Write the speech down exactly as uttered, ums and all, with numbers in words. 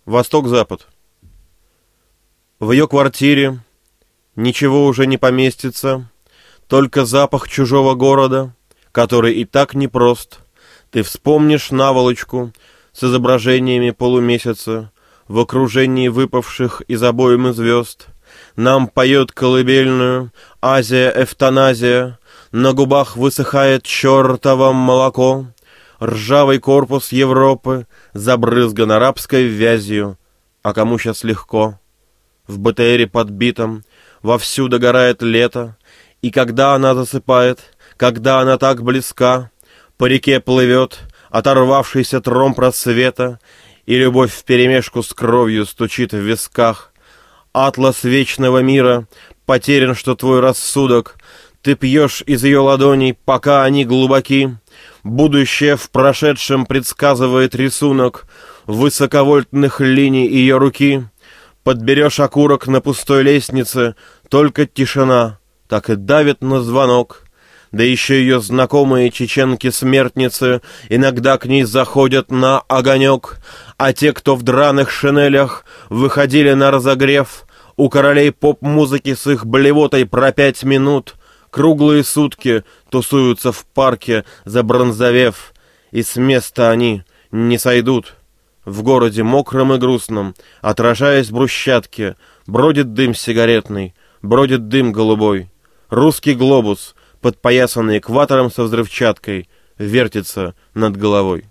Восток-Запад. В ее квартире ничего уже не поместится, только запах чужого города, который и так непрост. Ты вспомнишь наволочку с изображениями полумесяца в окружении выпавших из обоймы звезд. Нам поет колыбельную Азия, эвтаназия, на губах высыхает чертово молоко. Ржавый корпус Европы забрызган арабской вязью, а кому сейчас легко? В БТРе подбитом вовсю догорает лето, и когда она засыпает, когда она так близка, по реке плывет оторвавшийся тромб рассвета, и любовь вперемешку с кровью стучит в висках. Атлас вечного мира потерян, что твой рассудок. Ты пьешь из ее ладоней, пока они глубоки. Будущее в прошедшем предсказывает рисунок высоковольтных линий ее руки. Подберешь окурок на пустой лестнице, только тишина так и давит на звонок. Да еще ее знакомые чеченки-смертницы иногда к ней заходят на огонек, а те, кто в драных шинелях выходили на разогрев, у королей поп-музыки с их блевотой про пять минут круглые сутки тусуются в парке, забронзовев, и с места они не сойдут. В городе мокром и грустном, отражаясь в брусчатке, бродит дым сигаретный, бродит дым голубой. Русский глобус, подпоясанный экватором со взрывчаткой, вертится над головой.